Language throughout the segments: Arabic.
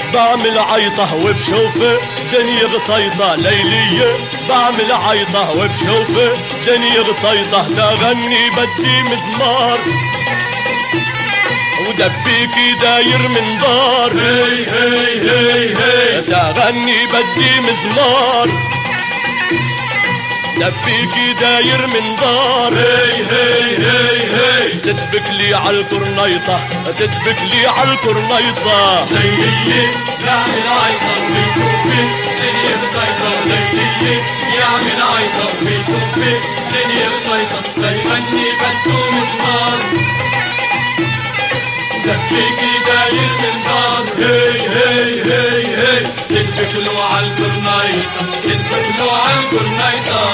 بعمل عيطة وبشوفه دنيا غطيطة ليلية، بعمل عيطة وبشوفه دنيا غطيطة، تغني بدي مزمار ودبيكي داير من دار، هي هي هي هي تغني بدي مزمار، دبيكي داير من دار، هي هي هي هي تدبك لي عالكورنيطة، تدبك لي عالكورنيطة، ليلية يعمل عيطة ويشوفي دنيا غطيطة، ليلية يعمل عيطة ويشوفي دنيا غطيطة، ليغني بدو مزمار دبيكي داير من دار، هي هي هي هي تدبك له عالكورنيطة، تدبك له عالكورنيطة.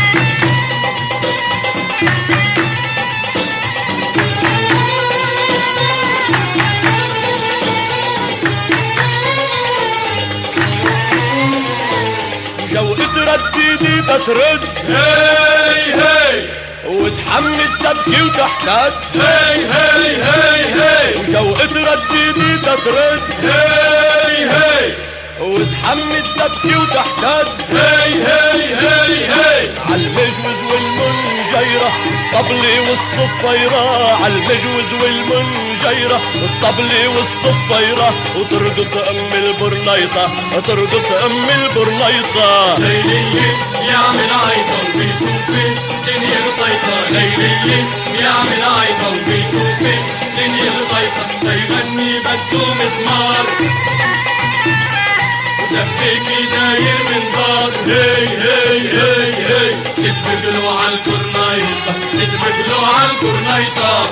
جو ترددي تترد، هي هي وتحمل تبكي وتحتد، هي هي هي هي وجو ترددي تترد، هي هي وتحمل تبكي وتحتد، هي هي هي هي عالمجوز والمنجيرة الطبلة والصفيرة، عالمجوز والمنجيرة الطبلة والصفيرة، وترقص ام البرنيطة، ترقص ام البرنيطة، ليلية يعمل عيطة وبيشوفي دنيا غطيطة، ليلية يعمل عيطة وبيشوفي دنيا غطيطة، ليغني بدو مزمار دبيكي داير من دار، هي هي هي هي تدبك له عالكورنيطة، تدبك له عالكورنيطة.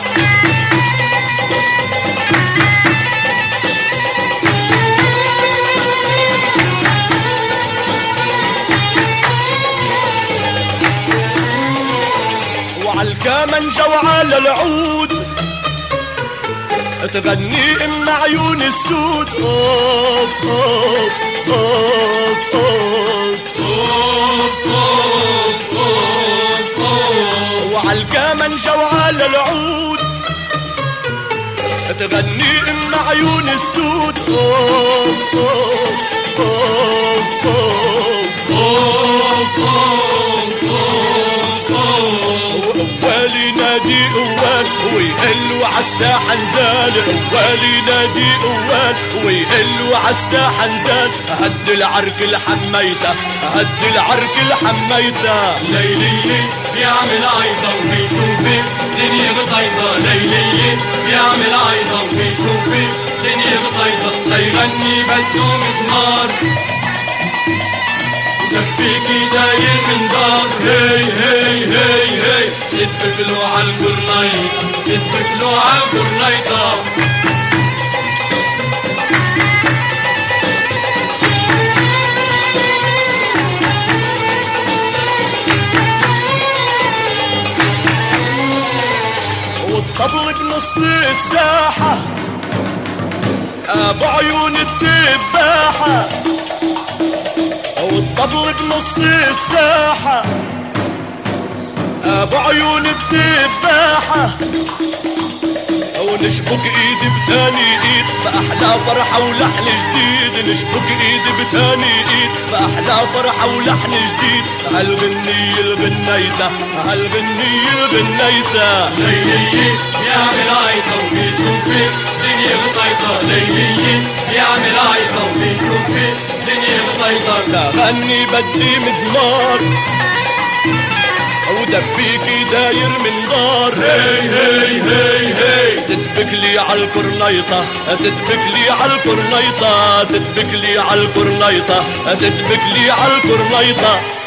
وعالكمنجة وعلى العود تغني ام عيون السود، اوف اوف اوف اوف اوف اوف اوف وعالكمنجة وعلى العود تغني ام عيون السود، اوف اوف اوف اوف وقوالي نادي قوال ويقلوا عالساحة نزال، قوالي نادي قوال ويقلوا عالساحة نزال، هد العرك الحميتة، هد العرك الحميتة، ليلية بيعمل عيطة وبيشوفي دنيا غطيطة، ليلية بيعمل عيطة وبيشوفي دنيا غطيطة، ليغني بدو مزمار دبيكي داير من دار، هي هي هي هي تدبك له عالكورنيطة، تدبك له عالكورنيطة. والطبل بنص الساحة ابو عيون التباحة، والطبل بنص الساحة ابو عيون التباحة، ونشبك ايدي بتاني ايد باحلى فرحة ولحن جديد، نشبك ايدي بتاني ايد باحلى فرحة ولحن جديد، هالغنية الغنيتة، هالغنية الغنيتة، ليلية يعمل عيطة وبيشوفي دنيا غطيطة، ليلية يعمل عيطة وبيشوفي دنيا غطيطة، تغني بدي مزمار ودبيكي داير من دار، هي هي هي هي تدبك لي عالكورنيطة، تدبك لي عالكورنيطة، تدبك لي عالكورنيطة، تدبك لي عالكورنيطة.